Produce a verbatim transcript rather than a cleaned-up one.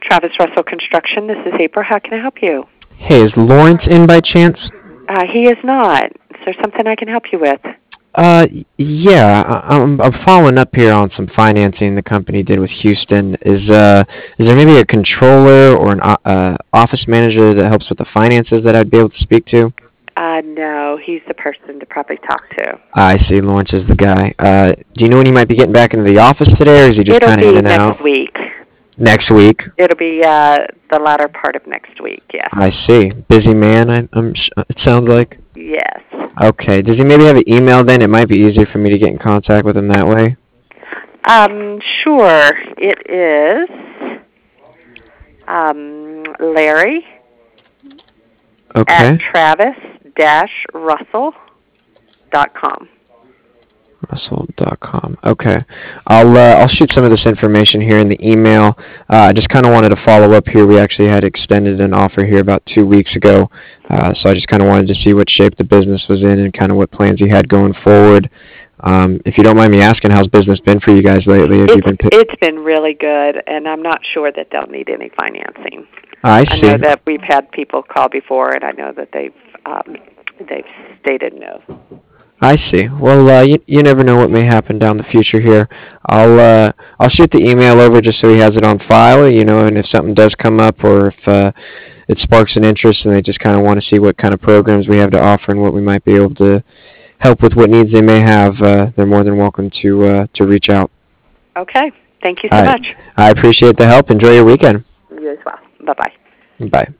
Travis Russell Construction. This is April. How can I help you? Hey, is Lawrence in by chance? Uh, he is not. Is there something I can help you with? Uh, yeah, I, I'm, I'm following up here on some financing the company did with Houston. Is uh, is there maybe a controller or an o- uh, office manager that helps with the finances that I'd be able to speak to? Uh, no, he's the person to probably talk to. I see, Lawrence is the guy. Uh, do you know when he might be getting back into the office today, or is he just It'll kind of in be and next out? week. Next week. It'll be uh, the latter part of next week, yes. I see. Busy man. I, I'm. sh- It sounds like. Yes. Okay. Does he maybe have an email then? It might be easier for me to get in contact with him that way. Um, sure. It is um, Larry Okay. at travis dash russell dot com. Russell dot com. Okay. I'll uh, I'll shoot some of this information here in the email. Uh, I just kind of wanted to follow up here. We actually had extended an offer here about two weeks ago, uh, so I just kind of wanted to see what shape the business was in and kind of what plans he had going forward. Um, if you don't mind me asking, how's business been for you guys lately? Have you It's, been? Pi- it's been really good, and I'm not sure that they'll need any financing. I I see. know that we've had people call before, and I know that they've um, they've stated no. I see. Well, uh, you, you never know what may happen down the future here. I'll uh, I'll shoot the email over just so he has it on file, you know, and if something does come up or if uh, it sparks an interest and they just kind of want to see what kind of programs we have to offer and what we might be able to help with what needs they may have, uh, they're more than welcome to uh, to reach out. Okay. Thank you so All right. much. I appreciate the help. Enjoy your weekend. You as well. Bye-bye. Bye.